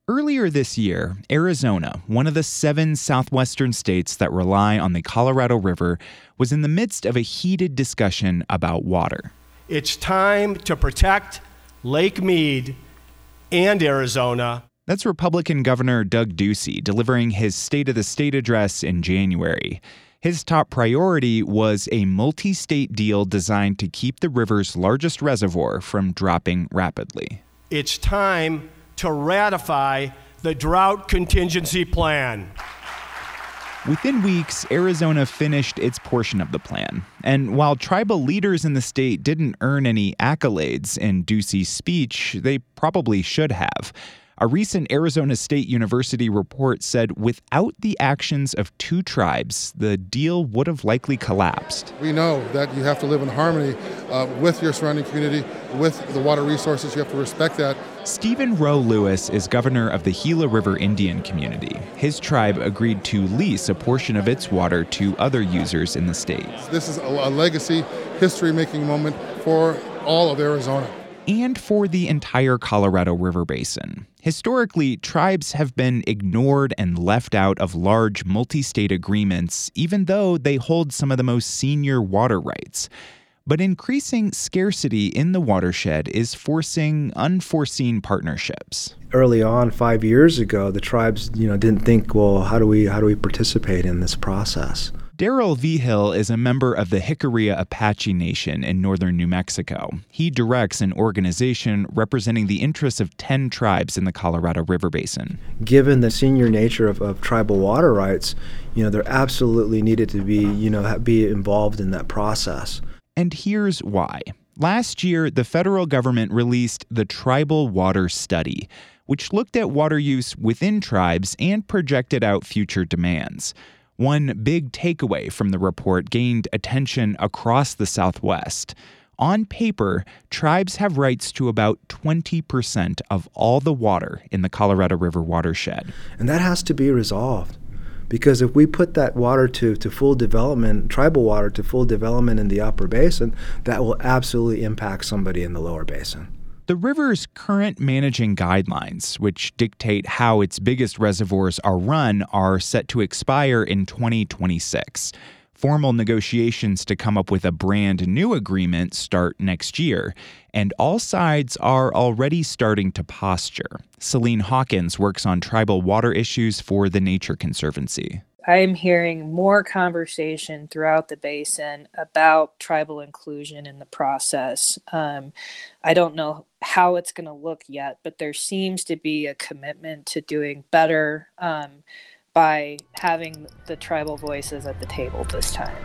Earlier this year, Arizona, one of the 7 southwestern states that rely on the Colorado River, was in the midst of a heated discussion about water. It's time to protect Lake Mead and Arizona. That's Republican Governor Doug Ducey delivering his State of the State address in January. His top priority was a multi-state deal designed to keep the river's largest reservoir from dropping rapidly. It's time to ratify the Drought Contingency Plan. Within weeks, Arizona finished its portion of the plan. And while tribal leaders in the state didn't earn any accolades in Ducey's speech, they probably should have. A recent Arizona State University report said without the actions of 2 tribes, the deal would have likely collapsed. We know that you have to live in harmony with your surrounding community, with the water resources. You have to respect that. Stephen Rowe Lewis is governor of the Gila River Indian community. His tribe agreed to lease a portion of its water to other users in the state. This is a legacy, history-making moment for all of Arizona. And for the entire Colorado River Basin. Historically, tribes have been ignored and left out of large multi-state agreements, even though they hold some of the most senior water rights. But increasing scarcity in the watershed is forcing unforeseen partnerships. Early on, 5 years ago, the tribes, didn't think, well, how do we participate in this process? Daryl Vigil is a member of the Jicarilla Apache Nation in northern New Mexico. He directs an organization representing the interests of 10 tribes in the Colorado River Basin. Given the senior nature of tribal water rights, there absolutely needed to be involved in that process. And here's why. Last year, the federal government released the Tribal Water Study, which looked at water use within tribes and projected out future demands. One big takeaway from the report gained attention across the Southwest. On paper, tribes have rights to about 20% of all the water in the Colorado River watershed. And that has to be resolved. Because if we put that water to full development, tribal water to full development in the upper basin, that will absolutely impact somebody in the lower basin. The river's current managing guidelines, which dictate how its biggest reservoirs are run, are set to expire in 2026. Formal negotiations to come up with a brand new agreement start next year, and all sides are already starting to posture. Celine Hawkins works on tribal water issues for the Nature Conservancy. I'm hearing more conversation throughout the basin about tribal inclusion in the process. I don't know how it's going to look yet, but there seems to be a commitment to doing better by having the tribal voices at the table this time.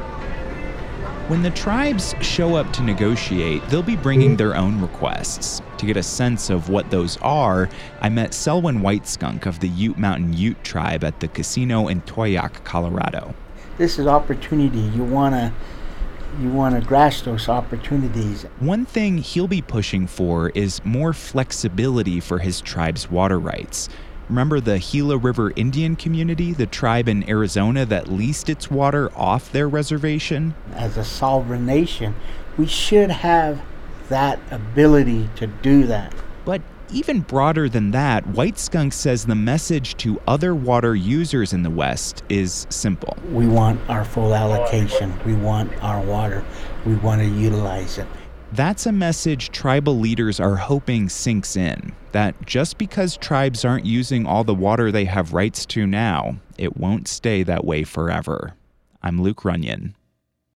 When the tribes show up to negotiate, they'll be bringing their own requests. To get a sense of what those are, I met Selwyn Whiteskunk of the Ute Mountain Ute tribe at the casino in Toyac, Colorado. This is opportunity. You want to grasp those opportunities. One thing he'll be pushing for is more flexibility for his tribe's water rights. Remember the Gila River Indian community, the tribe in Arizona that leased its water off their reservation? As a sovereign nation, we should have that ability to do that. But even broader than that, Whiteskunk says the message to other water users in the West is simple. We want our full allocation. We want our water. We want to utilize it. That's a message tribal leaders are hoping sinks in, that just because tribes aren't using all the water they have rights to now, it won't stay that way forever. I'm Luke Runyon.